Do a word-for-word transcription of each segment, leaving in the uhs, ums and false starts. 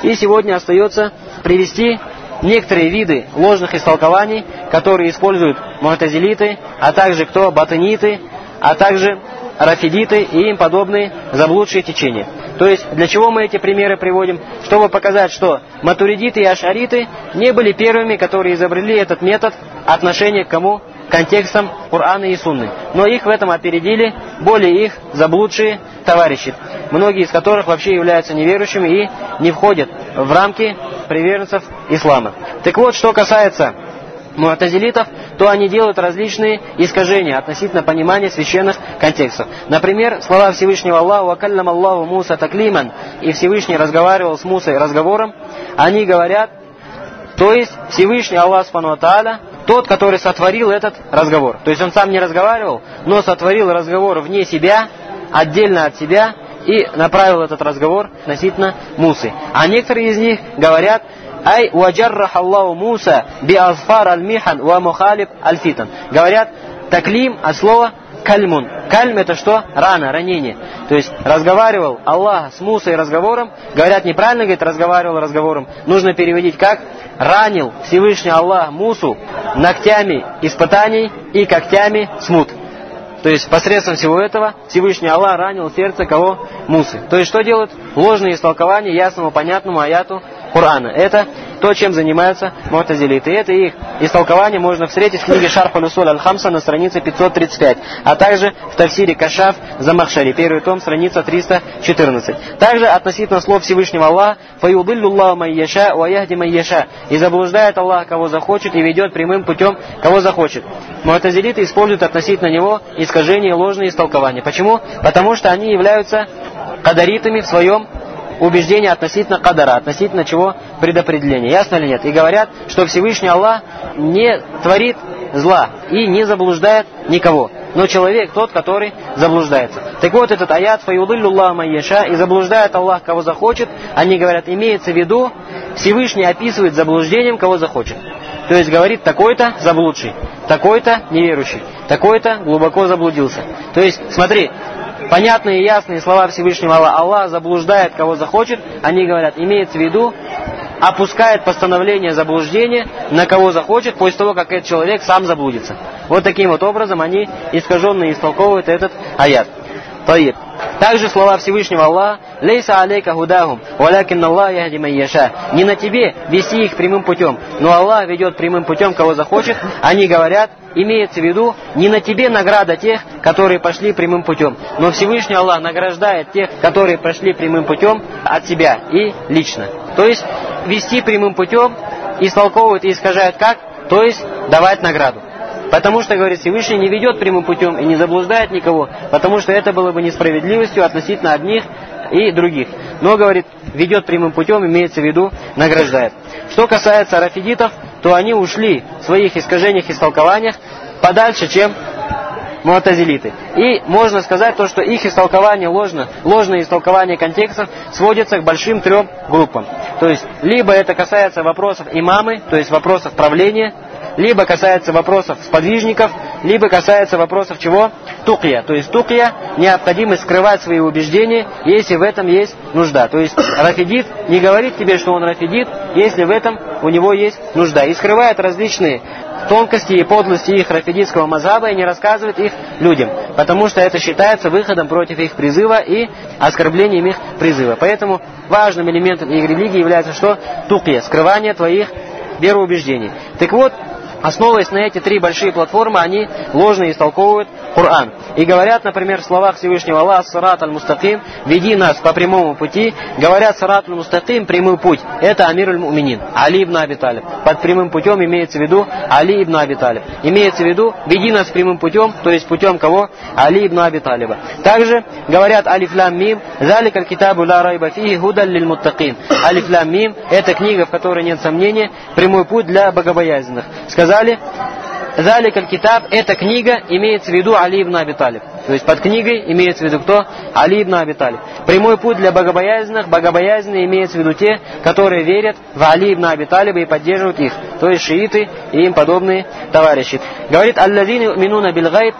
И сегодня остается привести некоторые виды ложных истолкований, которые используют му'тазилиты, а также кто батыниты, а также рафидиты и им подобные заблудшие течения. То есть, для чего мы эти примеры приводим? Чтобы показать, что матуридиты и ашариты не были первыми, которые изобрели этот метод отношения к кому? К контекстам Корана и Сунны. Но их в этом опередили более их заблудшие товарищи, многие из которых вообще являются неверующими и не входят в рамки приверженцев ислама. Так вот, что касается му'тазилитов, то они делают различные искажения относительно понимания священных контекстов. Например, слова Всевышнего Аллаха «Ва каллама Аллаху Муса таклиман», и Всевышний разговаривал с Мусой разговором, они говорят, то есть Всевышний Аллах Субхану ва Тааля, тот, который сотворил этот разговор. То есть он сам не разговаривал, но сотворил разговор вне себя, отдельно от себя, и направил этот разговор относительно Мусы. А некоторые из них говорят, «Ай ваджаррах Аллаху Муса би азфар аль-михан ва мухалиб аль-фитан». Говорят, таклим от слова кальмун. Кальм это что? Рана, ранение. То есть разговаривал Аллах с Мусой разговором. Говорят, неправильно, говорит, разговаривал разговором. Нужно переводить как? Ранил Всевышний Аллах Мусу ногтями испытаний и когтями смут. То есть посредством всего этого Всевышний Аллах ранил сердце кого? Мусы. То есть что делают? Ложные истолкования ясному, понятному аяту Корана. Это то, чем занимаются му'тазилиты. И это их истолкование можно встретить в книге Шарх аль-Усуль аль-Хамса на странице пятьсот тридцать пять, а также в тафсире Кашаф Замахшари, первый том, страница триста четырнадцать. Также относительно слов Всевышнего Аллаха «Фаюдиллю Аллаху ман яша ва яхди ман яша», и заблуждает Аллах кого захочет и ведет прямым путем кого захочет. Му'тазилиты используют относительно него искажения и ложные истолкования. Почему? Потому что они являются кадаритами в своем убеждение относительно кадара, относительно чего? Предопределения. Ясно или нет? И говорят, что Всевышний Аллах не творит зла и не заблуждает никого. Но человек тот, который заблуждается. Так вот, этот аят «Фаюдиллю Аллаху ман яша», и заблуждает Аллах кого захочет, они говорят, имеется в виду, Всевышний описывает заблуждением кого захочет. То есть говорит, такой-то заблудший, такой-то неверующий, такой-то глубоко заблудился. То есть, смотри, понятные и ясные слова Всевышнего Аллаха. Аллах заблуждает кого захочет, они говорят, имеется в виду, опускает постановление заблуждения на кого захочет, после того, как этот человек сам заблудится. Вот таким вот образом они искаженно истолковывают этот аят. Таиб. Также слова Всевышнего Аллаха «Лейса алейка худахум, валякин Аллах яхди ман яша». Не на тебе вести их прямым путем, но Аллах ведет прямым путем кого захочет. Они говорят, имеется в виду, не на тебе награда тех, которые пошли прямым путем, но Всевышний Аллах награждает тех, которые прошли прямым путем от себя и лично. То есть вести прямым путем истолковывают и искажают как? То есть давать награду. Потому что, говорит Всевышний, не ведет прямым путем и не заблуждает никого, потому что это было бы несправедливостью относительно одних и других. Но, говорит, ведет прямым путем, имеется в виду, награждает. Что касается рафидитов, то они ушли в своих искажениях и истолкованиях подальше, чем му'тазилиты. И можно сказать то, что их истолкование ложно, ложное истолкование контекстов сводится к большим трем группам. То есть, либо это касается вопросов имамы, то есть вопросов правления, либо касается вопросов сподвижников, либо касается вопросов чего? Тукья. То есть тукья – необходимость скрывать свои убеждения, если в этом есть нужда. То есть рафидит не говорит тебе, что он рафидит, если в этом у него есть нужда. И скрывает различные тонкости и подлости их рафидитского мазхаба и не рассказывает их людям. Потому что это считается выходом против их призыва и оскорблением их призыва. Поэтому важным элементом их религии является что? Тукья – скрывание твоих вероубеждений. Так вот, основываясь на эти три большие платформы, они ложно истолковывают Коран. И говорят, например, в словах Всевышнего Аллаха «Сират аль-Мустаким», «Веди нас по прямому пути». Говорят, «Сират аль-Мустаким», прямой путь, это Амир аль-Муминин, Али ибн Аби Талиб. Под прямым путем имеется в виду Али ибн Аби Талиб. Имеется в виду «Веди нас прямым путем», то есть путем кого? Али ибн Аби Талиба. Также говорят «Алиф лам мим», «Залик аль-китабу ла райба фихи худан лиль муттакин». «Алиф лам мим» – это книга, в которой нет сомнения, прямой путь для богобоязненных. Сказали, «Залик аль-китаб» – эта книга, имеется в виду Али ибн Аби Талиб. То есть под книгой имеется в виду кто? Али ибн Аби Талиб. Прямой путь для богобоязненных, богобоязненные имеется в виду те, которые верят в Али ибн Аби Талиба и поддерживают их. То есть шииты и им подобные товарищи. Говорит «Аллазини минуна бил гайб»,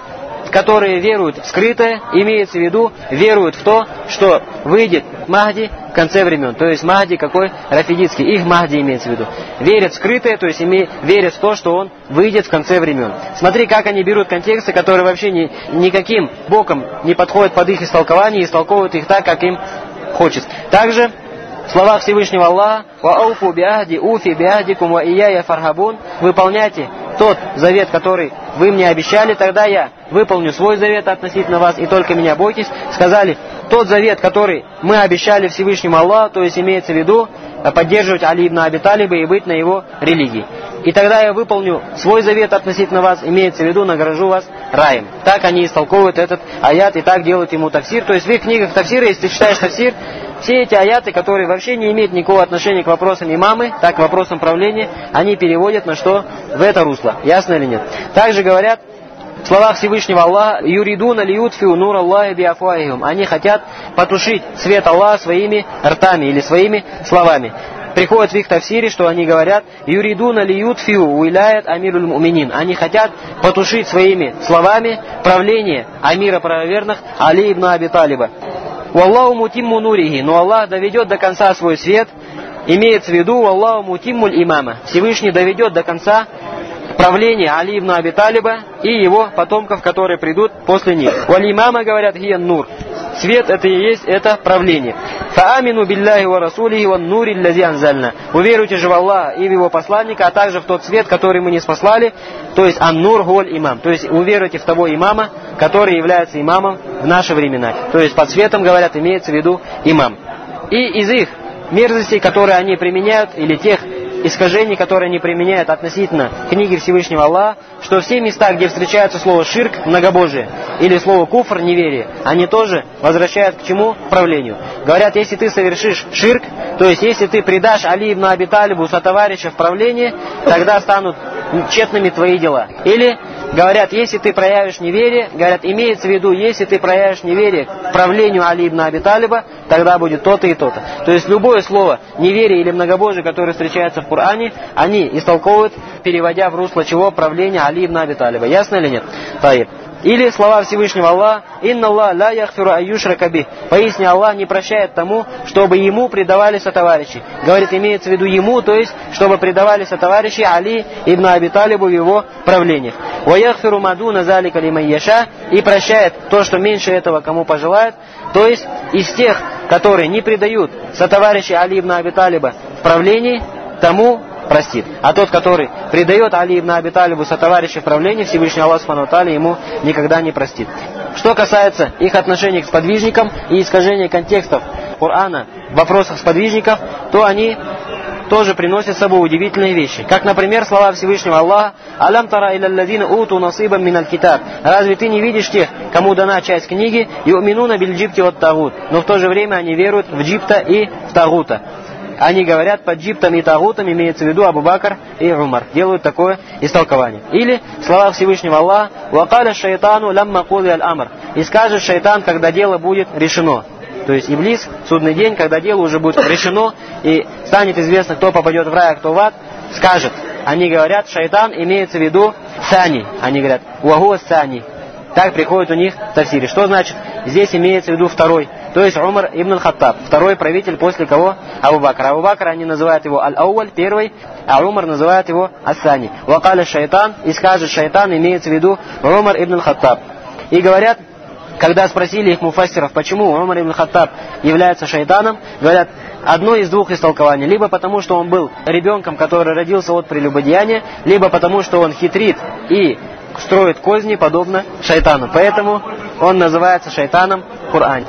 которые веруют в скрытое, имеется в виду, веруют в то, что выйдет Махди в конце времен. То есть Махди какой? Рафидитский. Их Махди имеется в виду. Верят в скрытое, то есть име, верят в то, что он выйдет в конце времен. Смотри, как они берут контексты, которые вообще ни, никаким боком не подходят под их истолкование, и истолковывают их так, как им хочется. Также в словах Всевышнего Аллаха: «Ваауфу биахди уфи биахдикум ва ияя фархабун», выполняйте тот завет, который вы мне обещали, тогда я выполню свой завет относительно вас, и только меня бойтесь. Сказали, тот завет, который мы обещали Всевышнему Аллаху, то есть имеется в виду поддерживать Али ибн Аби Талиба и быть на его религии. И тогда я выполню свой завет относительно вас, имеется в виду, награжу вас раем. Так они истолковывают этот аят и так делают ему тафсир. То есть в их книгах тафсира, если ты читаешь тафсир, все эти аяты, которые вообще не имеют никакого отношения к вопросам имамы, так к вопросам правления, они переводят на что? В это русло. Ясно или нет? Также говорят в словах Всевышнего Аллаха: «Юридуна лиютфиу нур Аллахи биафуахихум». Они хотят потушить свет Аллаха своими ртами или своими словами. Приходит в их тафсире, что они говорят: «Юридуна лиютфиу уиляет амируль муминин». Они хотят потушить своими словами правление амира правоверных Али ибн Аби Талиба. «Валлаху мутимму нурихи», но Аллах доведет до конца свой свет, имеется в виду «Валлаху мутиммуль имама», Всевышний доведет до конца правление Али ибн Аби Талиба и его потомков, которые придут после них. «Валь имама», говорят, «хиян нур». Свет это и есть это правление. «Фаамину билляхи ва расулихи ван нури лази анзальна». Уверуйте же в Аллаха и в его посланника, а также в тот свет, который мы не спаслали, то есть ан-нур голь имам. То есть уверуйте в того имама, который является имамом в наши времена. То есть под светом, говорят, имеется в виду имам. И из их мерзостей, которые они применяют, или тех искажений, которые они применяют относительно книги Всевышнего Аллаха, что все места, где встречается слово ширк, многобожие, или слово куфр, неверие, они тоже возвращают к чему? К правлению. Говорят, если ты совершишь ширк, то есть если ты предашь Али ибн Аби Талибу сотоварища в правлении, тогда станут тщетными твои дела. Или говорят, если ты проявишь неверие, говорят, имеется в виду, если ты проявишь неверие к правлению Али ибн Аби Талиба, тогда будет то-то и то-то. То есть любое слово неверие или многобожие, которое встречается в Коране, они истолковывают, переводя в русло чего? Правление Али ибн Аби Талиба. Ясно или нет? Таиб. Или слова Всевышнего Аллаха: «Инна Аллах ла яхфиру айюшрака бих». Поясни, Аллах не прощает тому, чтобы ему предавали сотоварищи. Говорит, имеется в виду ему, то есть, чтобы предавали сотоварищи Али ибн Аби Талибу в его правлениях. «Ва яхфиру мадуна залика лиман яша». И прощает то, что меньше этого кому пожелает. То есть, из тех, которые не предают сотоварищи Али ибн Аби Талиба в правлении, тому простит. А тот, который предает Али ибн Аби Талибу сотоварища в правлении, Всевышний Аллах Субхану ва Тааля ему никогда не простит. Что касается их отношений к сподвижникам и искажения контекстов Корана в вопросах сподвижников, то они тоже приносят с собой удивительные вещи. Как, например, слова Всевышнего Аллаха: «Алям тара иля лладзина уту насибам миналь китаб». Разве ты не видишь тех, кому дана часть книги, юминуна биль джибти ват тагут, но в то же время они веруют в джибта и в тагута. Они говорят, под джиптом и тагутом имеется в виду Абу Бакр и Умар. Делают такое истолкование. Или слова Всевышнего Аллаха: «Вакаля шайтану лямма куди аль-амр». И скажет шайтан, когда дело будет решено. То есть Иблис, судный день, когда дело уже будет решено и станет известно, кто попадет в рай, а кто в ад, скажет. Они говорят, шайтан имеется в виду сани. Они говорят, уагуа сани. Так приходит у них в тафсире. Что значит? Здесь имеется в виду второй. То есть Умар ибн аль-Хаттаб. Второй правитель после кого? Абу Бакра. Абу Бакр они называют его аль-Ауаль, первый, а Умар называет его ас-Сани. Вакаля шайтан, и скажет шайтан, имеется в виду Умар ибн аль-Хаттаб. И говорят, когда спросили их муфассиров, почему Умар ибн аль-Хаттаб является шайтаном, говорят, одно из двух истолкований. Либо потому, что он был ребенком, который родился от прелюбодеяния, либо потому, что он хитрит и строит козни, подобно шайтану. Поэтому он называется шайтаном в Коране.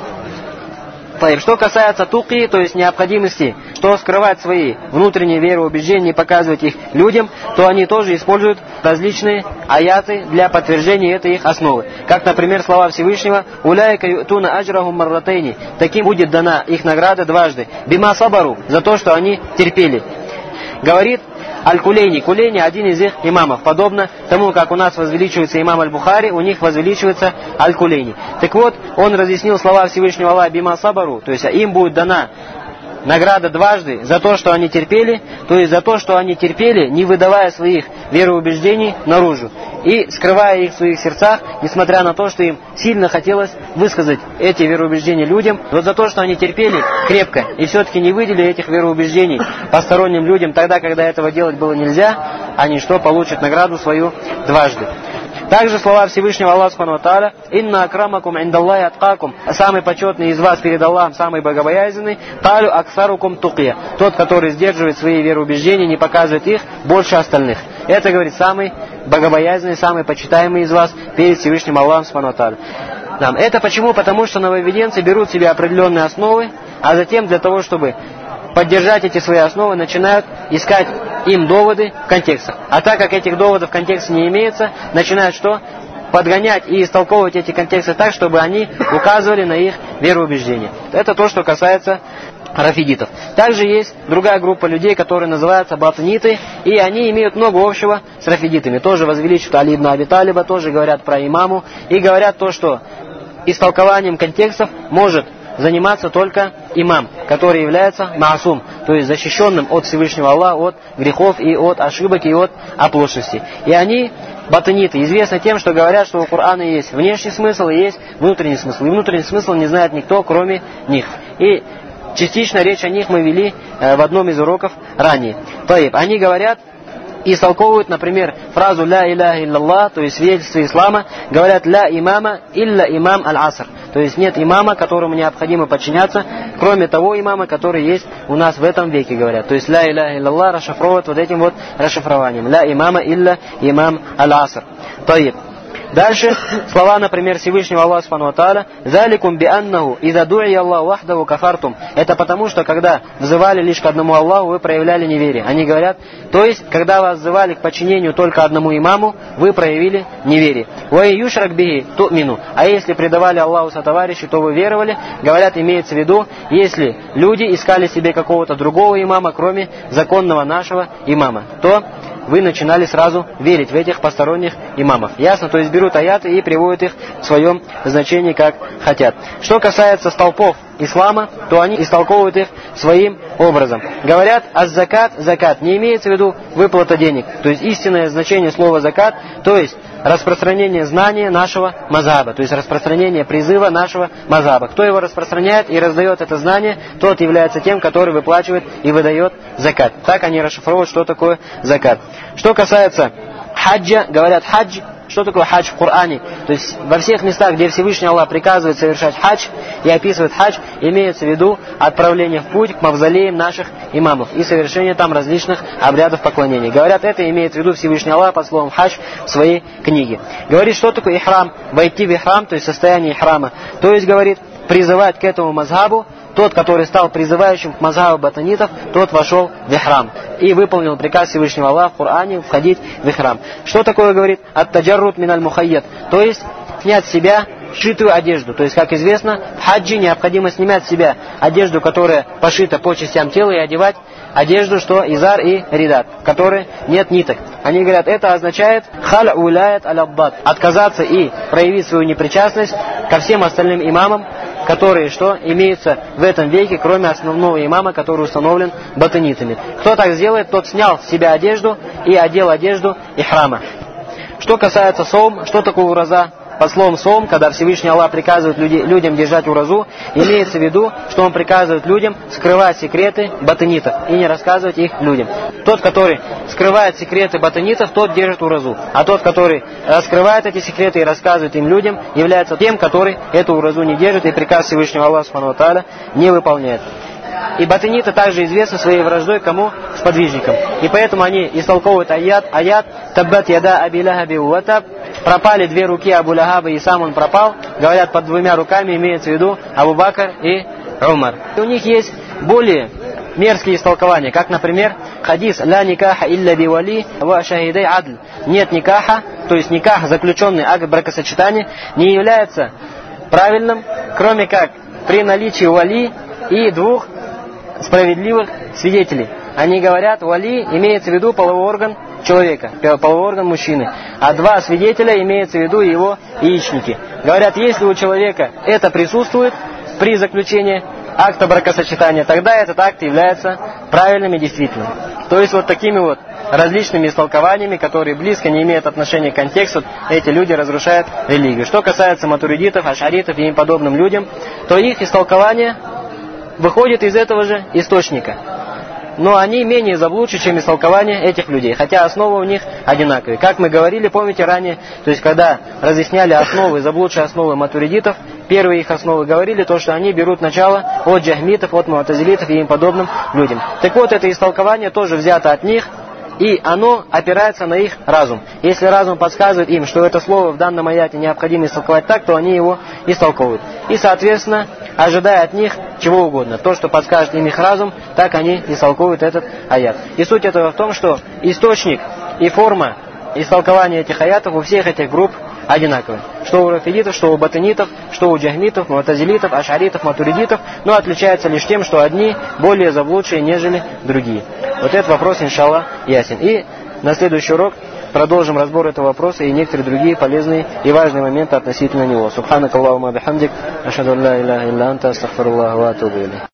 Что касается туки, то есть необходимости, что скрывать свои внутренние вероубеждения и показывать их людям, то они тоже используют различные аяты для подтверждения этой их основы. Как, например, слова Всевышнего: «Уляйка ютуна аджрахум марратейни». Таким будет дана их награда дважды. «Бима сабару», за то, что они терпели. Говорит Аль-Кулейни. Кулейни один из их имамов. Подобно тому, как у нас возвеличивается имам Аль-Бухари, у них возвеличивается Аль-Кулейни. Так вот, он разъяснил слова Всевышнего Аллаха: «Бима сабару», то есть им будет дана награда дважды за то, что они терпели, то есть за то, что они терпели, не выдавая своих вероубеждений наружу и скрывая их в своих сердцах, несмотря на то, что им сильно хотелось высказать эти вероубеждения людям. Вот за то, что они терпели крепко и все-таки не выделили этих вероубеждений посторонним людям тогда, когда этого делать было нельзя, они что, получат награду свою дважды. Также слова Всевышнего Аллаха Субхану ва Тааля: «Инна акрамакум индаллахи аткакум», самый почетный из вас перед Аллахом, самый богобоязненный, «Талю аксарукум тукия», тот, который сдерживает свои вероубеждения, не показывает их больше остальных. Это, говорит, самый богобоязненный, самый почитаемый из вас перед Всевышним Аллахом Субхану ва Тааля. Это почему? Потому что нововведенцы берут себе определенные основы, а затем для того, чтобы поддержать эти свои основы, начинают искать им доводы в контекстах. А так как этих доводов в контексте не имеется, начинают что? Подгонять и истолковывать эти контексты так, чтобы они указывали на их вероубеждения. Это то, что касается рафидитов. Также есть другая группа людей, которые называются батниты, и они имеют много общего с рафидитами. Тоже возвеличивают Али ибн Аби Талиба, тоже говорят про имаму, и говорят то, что истолкованием контекстов может заниматься только имам, который является маасум, то есть защищенным от Всевышнего Аллаха, от грехов и от ошибок и от оплошности. И они, батаниты, известны тем, что говорят, что у Корана есть внешний смысл и есть внутренний смысл. И внутренний смысл не знает никто, кроме них. И частично речь о них мы вели э, в одном из уроков ранее. Таиб. Они говорят и истолковывают, например, фразу «Ля иляха илляллах», то есть свидетельство ислама, говорят «Ля имама илля имам аль-аср». То есть нет имама, которому необходимо подчиняться, кроме того имама, который есть у нас в этом веке, говорят. То есть «Ля иляха илляллах» расшифровывают вот этим вот расшифрованием. «Ля имама илля имам аль-аср». Таиб. Дальше слова, например, Всевышнего Аллаха Субхану ва Тааля: «Заликум бианнаху иза ду'ия Аллаху вахдаху кафартум». Это потому, что когда взывали лишь к одному Аллаху, вы проявляли неверие. Они говорят, то есть, когда вас взывали к подчинению только одному имаму, вы проявили неверие. «Ва юшрак бихи ту'мину». А если предавали Аллаху сотоварищу, то вы веровали. Говорят, имеется в виду, если люди искали себе какого-то другого имама, кроме законного нашего имама, то вы начинали сразу верить в этих посторонних имамов. Ясно? То есть берут аяты и приводят их в своем значении, как хотят. Что касается столпов ислама, то они истолковывают их своим образом. Говорят, аз-закат, закат, не имеется в виду выплата денег. То есть истинное значение слова закат, то есть распространение знания нашего мазхаба, то есть распространение призыва нашего мазхаба. Кто его распространяет и раздает это знание, тот является тем, который выплачивает и выдает закат. Так они расшифровывают, что такое закат. Что касается хаджа, говорят хадж. Что такое хадж в Коране? То есть во всех местах, где Всевышний Аллах приказывает совершать хадж и описывает хадж, имеется в виду отправление в путь к мавзолеям наших имамов и совершение там различных обрядов поклонения. Говорят, это имеется в виду Всевышний Аллах под словом хадж в своей книге. Говорит, что такое ихрам? Войти в ихрам, то есть состояние ихрама. То есть, говорит, призывать к этому мазхабу. Тот, который стал призывающим к мазхабу батанитов, тот вошел в ихрам и выполнил приказ Всевышнего Аллаха в Коране входить в ихрам. Что такое, говорит, ат-таджаррут миналь мухайят? То есть снять с себя сшитую одежду. То есть, как известно, в хаджи необходимо снимать с себя одежду, которая пошита по частям тела, и одевать одежду, что изар и ридат, в которой нет ниток. Они говорят, это означает халь уляет аль-аббад, отказаться и проявить свою непричастность ко всем остальным имамам, которые, что, имеются в этом веке, кроме основного имама, который установлен батанитами. Кто так сделает, тот снял с себя одежду и одел одежду ихрама. Что касается сом, что такое ураза? Под словом сом, когда Всевышний Аллах приказывает люди, людям держать уразу, имеется в виду, что Он приказывает людям скрывать секреты батанитов и не рассказывать их людям. Тот, который скрывает секреты батанитов, тот держит уразу. А тот, который раскрывает эти секреты и рассказывает им людям, является тем, который эту уразу не держит и приказ Всевышнего Аллаха Субхану ва Тааля не выполняет. И батаниты также известны своей враждой кому? Сподвижникам. И поэтому они истолковывают аят, аят «Таббат яда аби лахаби ва таб». Пропали две руки Абу Лахаба, и сам он пропал. Говорят, под двумя руками имеется в виду Абу Бакр и Умар. И у них есть более мерзкие истолкования, как, например, хадис «Ла никаха илля би вали ва шахидай адль». Нет никаха, то есть никах, заключенный акт бракосочетания, не является правильным, кроме как при наличии вали и двух справедливых свидетелей. Они говорят, вали имеется в виду половой орган человека, половой орган мужчины, а два свидетеля имеется в виду его яичники. Говорят, если у человека это присутствует при заключении акта бракосочетания, тогда этот акт является правильным и действительным. То есть вот такими вот различными истолкованиями, которые близко не имеют отношения к контексту, эти люди разрушают религию. Что касается матуридитов, ашаритов и им подобным людям, то их истолкование выходит из этого же источника. Но они менее заблудши, чем истолкование этих людей, хотя основы у них одинаковые. Как мы говорили, помните ранее, то есть когда разъясняли основы, заблудшие основы матуридитов, первые их основы говорили то, что они берут начало от джахмитов, от муатазилитов и им подобным людям. Так вот, это истолкование тоже взято от них, и оно опирается на их разум. Если разум подсказывает им, что это слово в данном аяте необходимо истолковать так, то они его истолковывают. И, соответственно, ожидая от них чего угодно. То, что подскажет им их разум, так они истолковывают этот аят. И суть этого в том, что источник и форма истолкования этих аятов у всех этих групп одинаковые. Что у рафидитов, что у батынитов, что у джахмитов, муатазилитов, ашаритов, матуридитов, но отличается лишь тем, что одни более заблудшие, нежели другие. Вот этот вопрос, иншаллах, ясен. И на следующий урок продолжим разбор этого вопроса и некоторые другие полезные и важные моменты относительно него. Субханак Аллахумма бихамдик, ашхаду ан ла иляха илля анта, астагфируллаха ва атубу илейх.